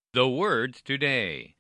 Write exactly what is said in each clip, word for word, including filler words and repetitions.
The words today.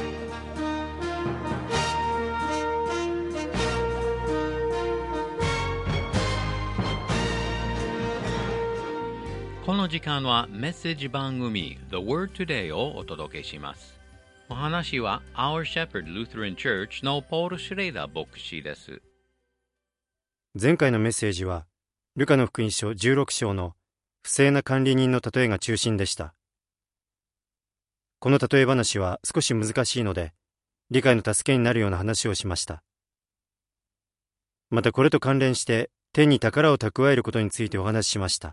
この時間はメッセージ番組 The Word Today をお届けします。お話は Our Shepherd Lutheran Church のポール・シュレイダー牧師です。 前回のメッセージはルカの福音書じゅうろく章の不正な管理人の例えが中心でした。この例え話は少し難しいので理解の助けになるような話をしました。またこれと関連して天に宝を蓄えることについてお話ししました。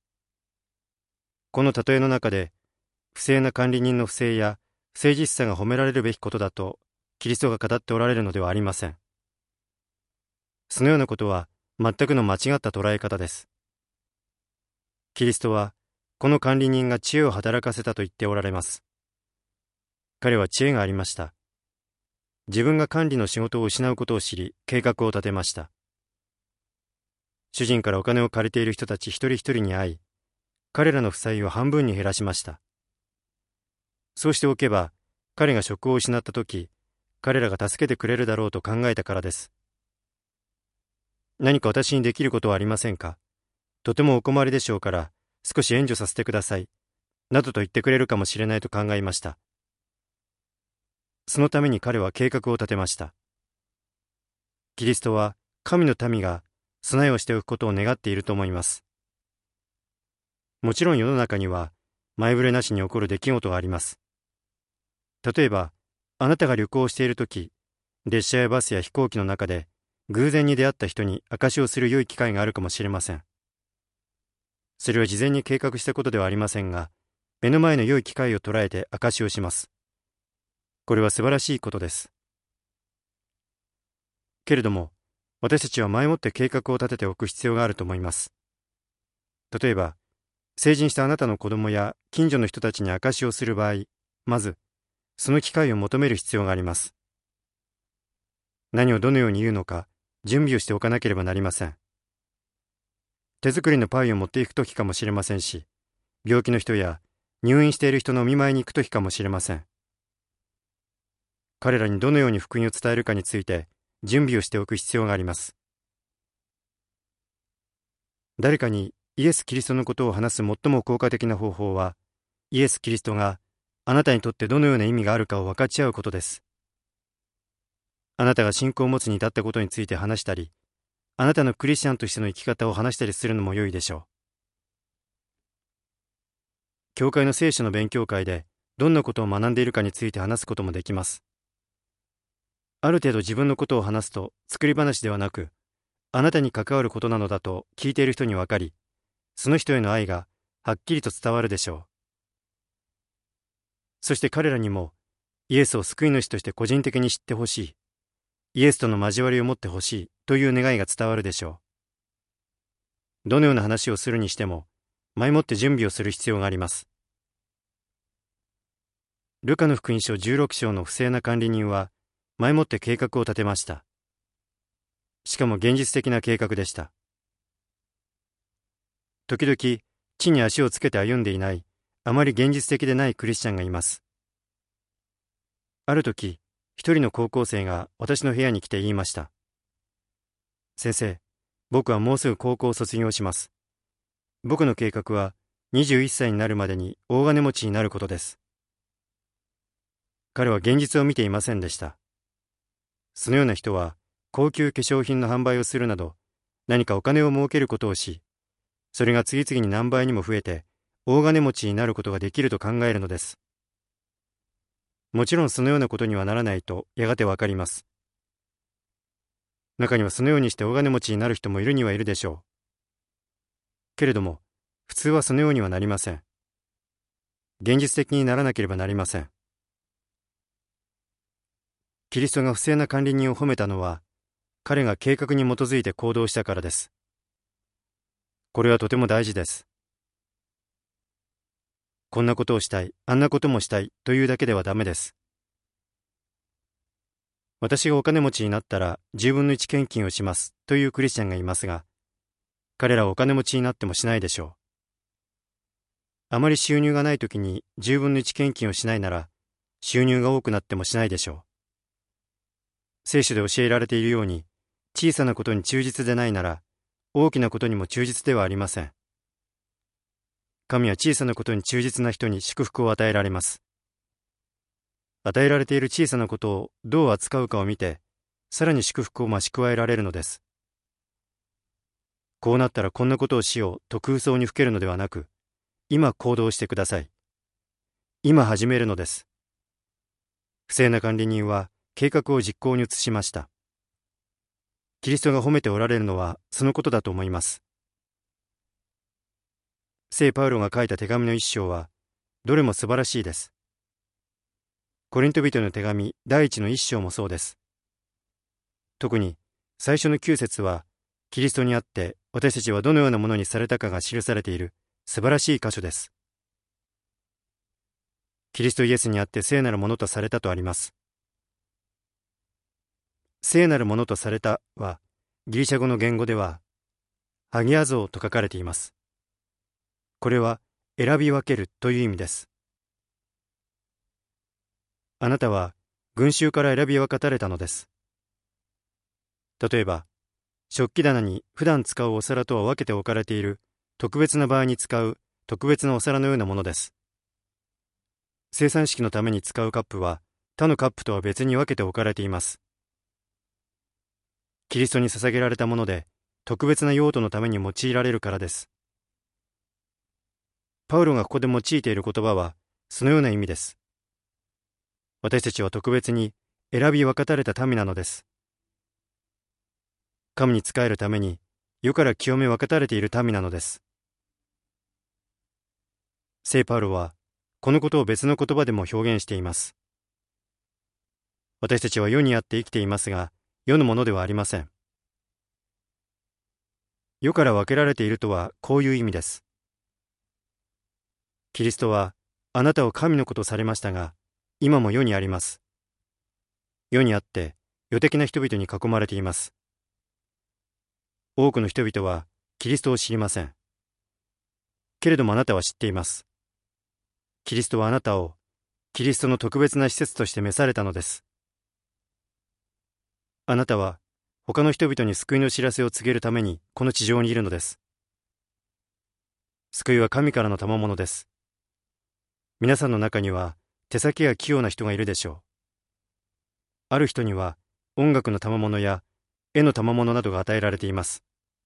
この例えの中で不正な管理人の不正や不誠実さが褒められるべきことだとキリストが語っておられるのではありません。そのようなことは全くの間違った捉え方です。キリストはこの管理人が知恵を働かせたと言っておられます。彼は知恵がありました。自分が管理の仕事を失うことを知り計画を立てました。主人からお金を借りている人たち一人一人に会い、彼らの負債を半分に減らしました。そうしておけば彼が職を失ったとき、彼らが助けてくれるだろうと考えたからです。何か私にできることはありませんか？とてもお困りでしょうから少し援助させてください。などと言ってくれるかもしれないと考えました。そのために彼は計画を立てました。キリストは神の民が備えをしておくことを願っていると思います。もちろん世の中には前触れなしに起こる出来事があります。例えば、あなたが旅行しているとき、列車やバスや飛行機の中で偶然に出会った人に証しをする良い機会があるかもしれません。それは事前に計画したことではありませんが、目の前の良い機会を捉えて証しをします。これは素晴らしいことです。けれども、私たちは前もって計画を立てておく必要があると思います。例えば、成人したあなたの子供や近所の人たちに証しをする場合、まず、その機会を求める必要があります。何をどのように言うのか、準備をしておかなければなりません。手作りのパイを持っていくときかもしれませんし、病気の人や入院している人のお見舞いに行くときかもしれません。彼らにどのように福音を伝えるかについて準備をしておく必要があります。誰かにイエス・キリストのことを話す最も効果的な方法は、イエス・キリストがあなたにとってどのような意味があるかを分かち合うことです。あなたが信仰を持つに至ったことについて話したり、あなたのクリスチャンとしての生き方を話したりするのも良いでしょう。教会の聖書の勉強会でどんなことを学んでいるかについて話すこともできます。ある程度自分のことを話すと作り話ではなく、あなたに関わることなのだと聞いている人に分かり、その人への愛がはっきりと伝わるでしょう。そして彼らにもイエスを救い主として個人的に知ってほしい、イエスとの交わりを持ってほしいという願いが伝わるでしょう。どのような話をするにしても、前もって準備をする必要があります。ルカの福音書じゅうろく章の不正な管理人は、前もって計画を立てました。しかも現実的な計画でした。時々、地に足をつけて歩んでいない、あまり現実的でないクリスチャンがいます。ある時、一人の高校生が私の部屋に来て言いました。先生、僕はもうすぐ高校を卒業します。僕の計画はにじゅういっさいになるまでに大金持ちになることです。彼は現実を見ていませんでした。そのような人は高級化粧品の販売をするなど何かお金を儲けることをし、それが次々に何倍にも増えて大金持ちになることができると考えるのです。もちろんそのようなことにはならないとやがてわかります。中にはそのようにして大金持ちになる人もいるにはいるでしょう。けれども普通はそのようにはなりません。現実的にならなければなりません。キリストが不正な管理人を褒めたのは、彼が計画に基づいて行動したからです。これはとても大事です。こんなことをしたい、あんなこともしたいというだけではダメです。私がお金持ちになったらじゅうぶんのいち献金をしますというクリスチャンがいますが、彼らはお金持ちになってもしないでしょう。 あまり収入がないときにじゅうぶんのいち献金をしないなら、収入が多くなってもしないでしょう。聖書で教えられているように、小さなことに忠実でないなら、大きなことにも忠実ではありません。神は小さなことに忠実な人に祝福を与えられます。与えられている小さなことをどう扱うかを見て、さらに祝福を増し加えられるのです。こうなったらこんなことをしようと空想にふけるのではなく、今行動してください。今始めるのです。不正な管理人は計画を実行に移しました。キリストが褒めておられるのはそのことだと思います。聖パウロが書いた手紙の一章は、どれも素晴らしいです。コリント人の手紙第一の一章もそうです。特に最初のきゅう節は、キリストにあって私たちはどのようなものにされたかが記されている素晴らしい箇所です。キリストイエスにあって聖なるものとされたとあります。聖なるものとされたは、ギリシャ語の言語では、ハギアゾーと書かれています。これは選び分けるという意味です。あなたは群衆から選び分かたれたのです。例えば、食器棚に普段使うお皿とは分けて置かれている特別な場合に使う特別なお皿のようなものです。生産式のために使うカップは他のカップとは別に分けて置かれています。キリストに捧げられたもので特別な用途のために用いられるからです。パウロがここで用いている言葉はそのような意味です。私たちは特別に選び分かたれた民なのです。神に仕えるために世から清め分かたれている民なのです。聖パウロはこのことを別の言葉でも表現しています。私たちは世にあって生きていますが、世のものではありません。世から分けられているとはこういう意味です。キリストはあなたを神の子とされましたが、今も世にあります。世にあって世的な人々に囲まれています。多くの人々はキリストを知りません。けれどもあなたは知っています。キリストはあなたをキリストの特別な施設として召されたのです。あなたは他の人々に救いの知らせを告げるためにこの地上にいるのです。救いは神からの賜物です。皆さんの中には手先が器用な人がいるでしょう。ある人には音楽の賜物や絵の賜物などが与えられています。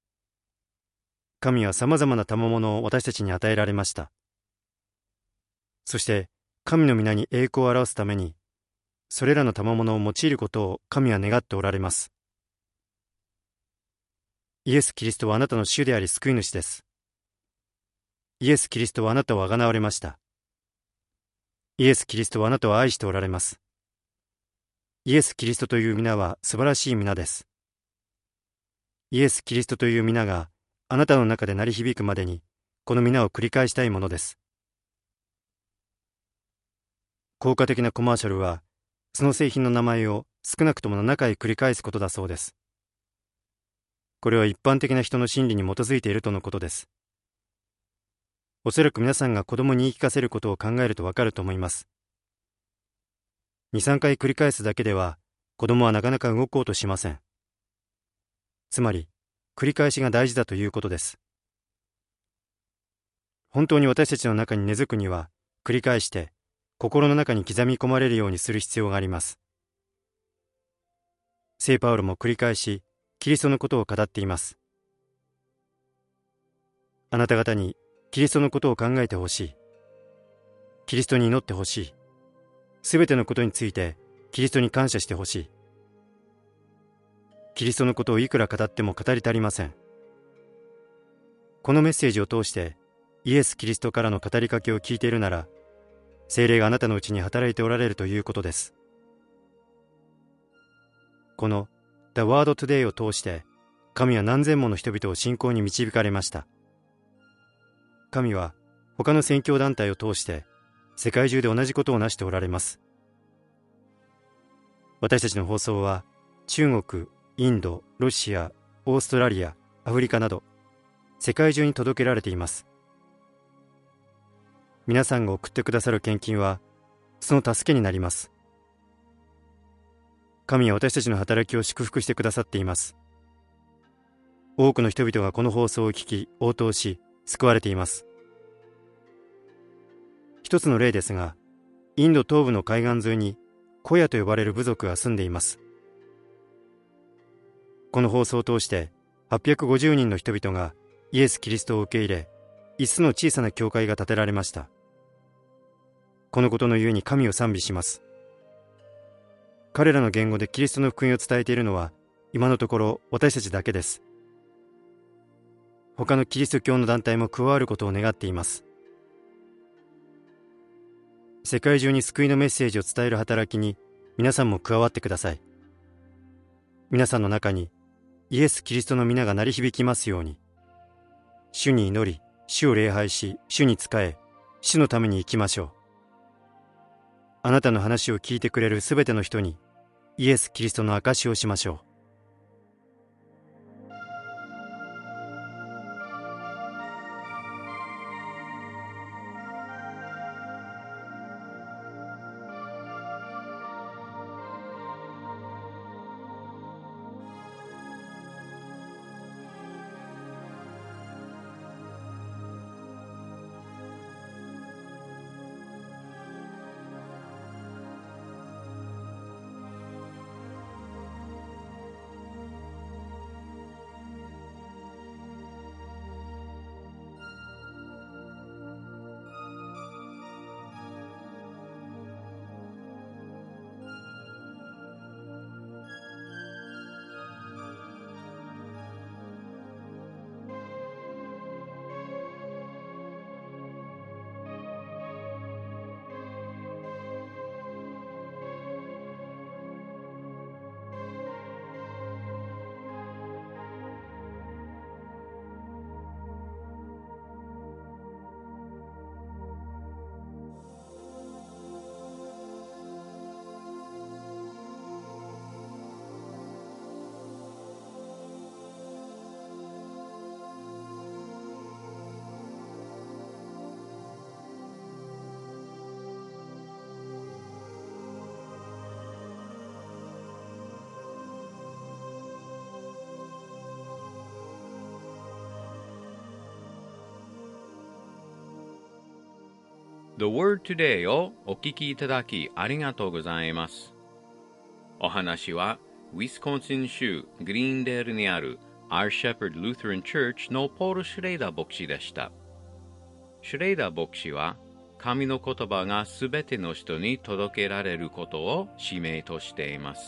神はさまざまな賜物を私たちに与えられました。そして神の皆に栄光を表すために、それらの賜物を用いることを神は願っておられます。イエス・キリストはあなたの主であり救い主です。イエス・キリストはあなたをあがなわれました。イエス・キリストはあなたを愛しておられます。イエス・キリストという皆は素晴らしい皆です。イエス・キリストという皆があなたの中で鳴り響くまでに、この皆を繰り返したいものです。効果的なコマーシャルは、その製品の名前を少なくともななかい繰り返すことだそうです。これは一般的な人の心理に基づいているとのことです。おそらく皆さんが子供に言い聞かせることを考えるとわかると思います。に、さんかい繰り返すだけでは、子供はなかなか動こうとしません。つまり、繰り返しが大事だということです。本当に私たちの中に根付くには、繰り返して、心の中に刻み込まれるようにする必要があります。聖パウロも繰り返し、キリストのことを語っています。あなた方にキリストのことを考えてほしい。キリストに祈ってほしい。すべてのことについてキリストに感謝してほしい。キリストのことをいくら語っても語り足りません。このメッセージを通してイエス・キリストからの語りかけを聞いているなら、聖霊があなたのうちに働いておられるということです。この The Word Today を通して神は何千もの人々を信仰に導かれました。神は他の宣教団体を通して世界中で同じことを成しておられます。私たちの放送は中国、インド、ロシア、オーストラリア、アフリカなど世界中に届けられています。 皆さんが送ってくださる献金はその助けになります。神は私たちの働きを祝福してくださっています。多くの人々がこの放送を聞き応答し救われています。一つの例ですが、インド東部の海岸沿いにコヤと呼ばれる部族が住んでいます。この放送を通してはっぴゃくごじゅうにんの人々がイエス・キリストを受け入れ、一つの小さな教会が建てられました。このことのゆえに神を賛美します。彼らの言語でキリストの福音を伝えているのは今のところ私たちだけです。他のキリスト教の団体も加わることを願っています。世界中に救いのメッセージを伝える働きに皆さんも加わってください。皆さんの中にイエス・キリストの皆が鳴り響きますように。主に祈り、主を礼拝し、主に仕え、主のために生きましょう。あなたの話を聞いてくれるすべての人にイエス・キリストの証しをしましょう。 The Word Today をお聞きいただきありがとうございます。お話はウィスコンシン州グリーンデールにある Our Shepherd Lutheran Church のポール・シュレイダー牧師でした。シュレイダー牧師は神の言葉がすべての人に届けられることを使命としています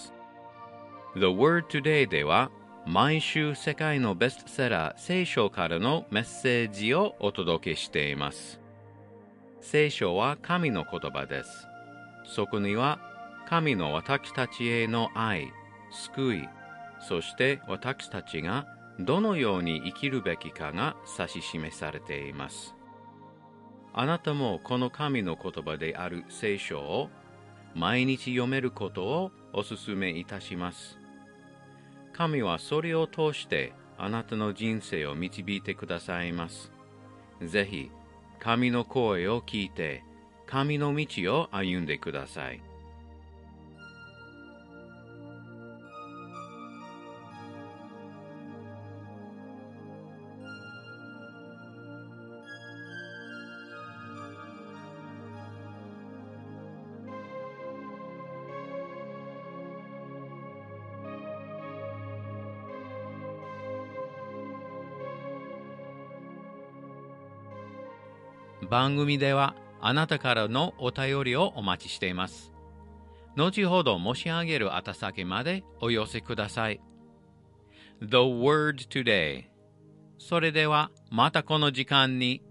。The Word Today では毎週世界のベストセラー聖書からのメッセージをお届けしています。聖書は神の言葉です。そこには神の私たちへの愛、救い、そして私たちがどのように生きるべきかが指し示されています。あなたもこの神の言葉である聖書を毎日読めることをお勧めいたします。神はそれを通してあなたの人生を導いてくださいます。ぜひ、神の声を聞いて、神の道を歩んでください。番組ではあなたからのお便りをお待ちしています。後ほど申し上げる宛先までお寄せください。The Word Today。それではまたこの時間に